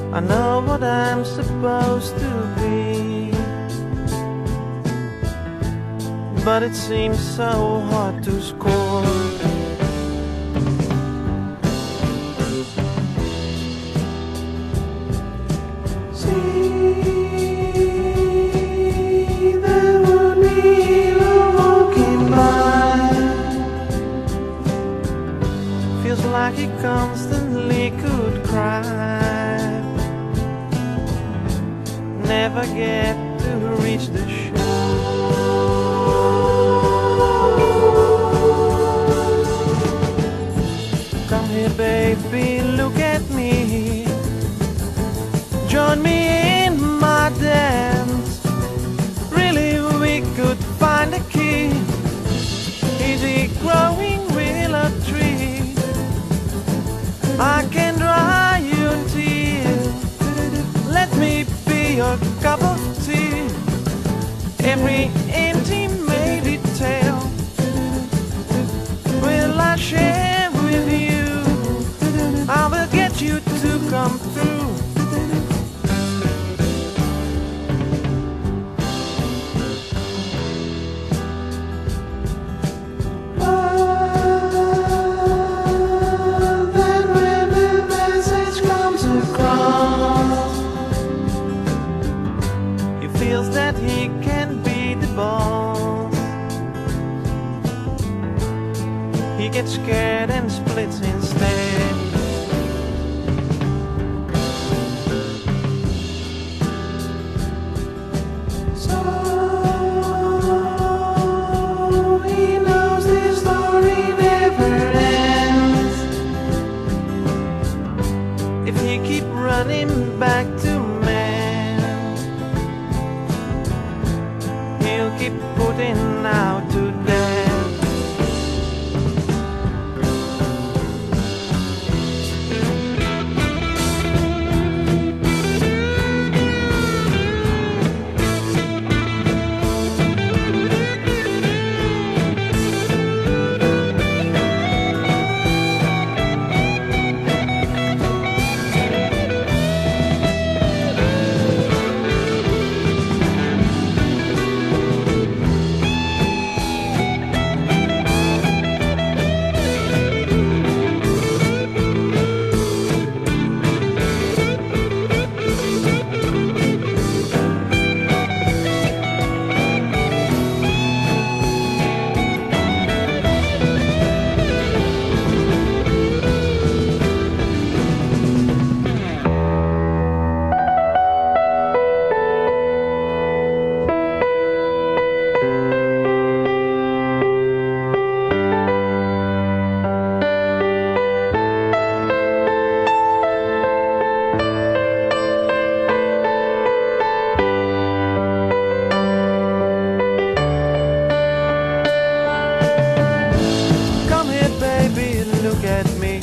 I know what I'm supposed to be, but it seems so hard to score. Like he constantly could cry, never get to reach the shore. Come here baby, look at me, join me in my dance. Really we could find a key. Easy growing willow tree, I can dry your tears. Let me be your cup of tea. Every intimate detail will I share with you. I will get you to come through. Feels that he can be the boss. He gets scared and splits instead. So he knows this story never ends. If he keep running back to keep putting out to death. Look at me,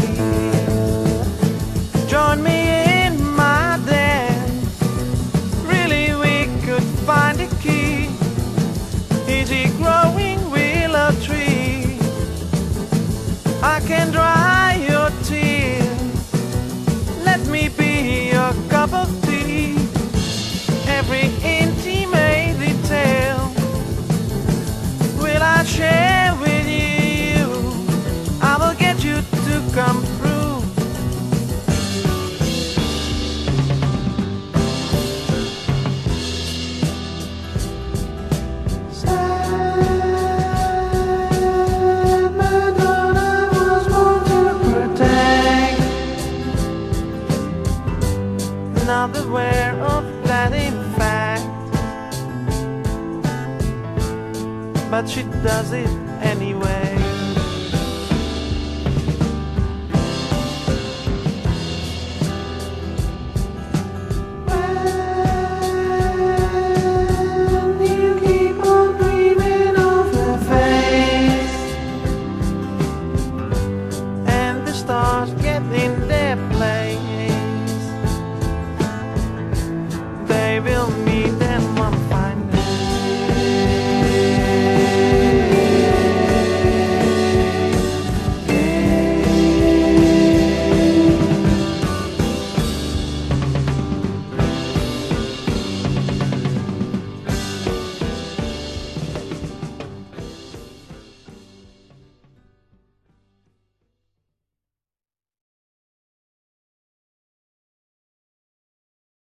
join me in my dance. Really we could find a key. Easy growing willow tree, I can dry your tears. Let me be your cup of tea. Every intimate detail will I share with you. I will get you to come through. Sad Madonna was born to protect. Not aware of that in fact, but she does it anyway.